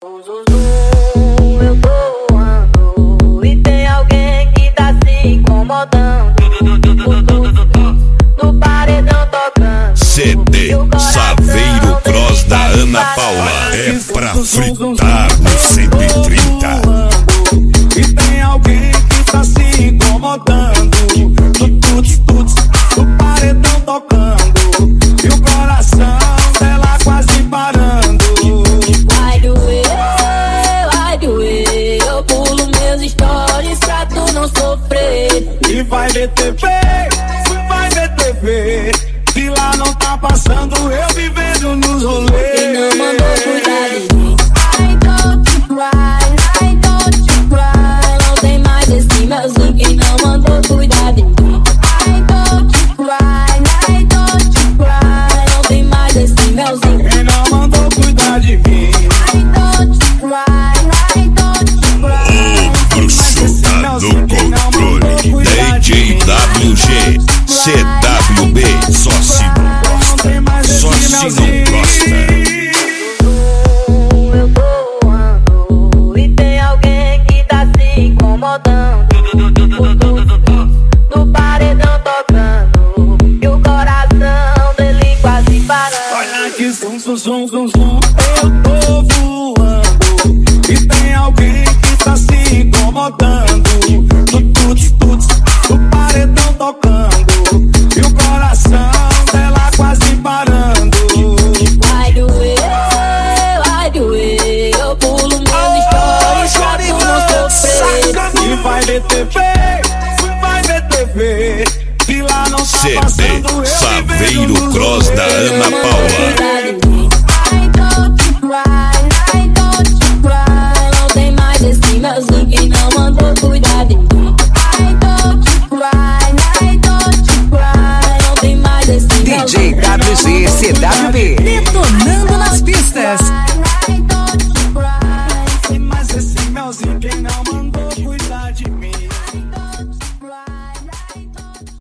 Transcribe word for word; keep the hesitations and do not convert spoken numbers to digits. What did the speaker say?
Eu tô voando e tem alguém que tá se incomodando. No paredão tocando. C D Saveiro Cross da Ana Paula. É pra fritar no cento e trinta. E tem alguém que tá se incomodando. No tuts, tuts, no paredão tocando. E o coração dela quase parando. Vai doer, vai doer. Eu pulo meus stories pra tu não sofrer. E vai ver T V, vai ver T V. Se lá não tá passando, eu vivendo nos rolês. E não mandou cuidar de mim. I don't cry, I don't cry. Não tem mais esse melzinho que não mandou cuidar de mim. I don't cry, I don't cry. Não tem mais esse melzinho. Quem não mandou cuidar de mim? I don't cry, I don't cry. O bruxo tá no controle. D J W G, C W B, só se não gosta, só se não gosta. Eu tô voando e tem alguém que tá se incomodando. No paredão tocando e o coração dele quase parando. Olha que zum, zum, zum, zum, zum. Eu tô voando e tem alguém que tá se incomodando. No tuts, tuts, no paredão tocando e o coração dela quase parando. Vai doer, vai doer. Eu pulo meus stories pra tu não sofrer. E vai ver T V, vai ver T V. Se lá não tá C D passando, eu Saveiro vivendo Cross nos da Ana rolês. Paula. I don't cry, I don't cry. Não tem mais esse melzinho que não mandou cuidar de mim. I don't cry, I don't cry. Não tem mais esse melzinho. D J W G C W B, detonando nas pistas.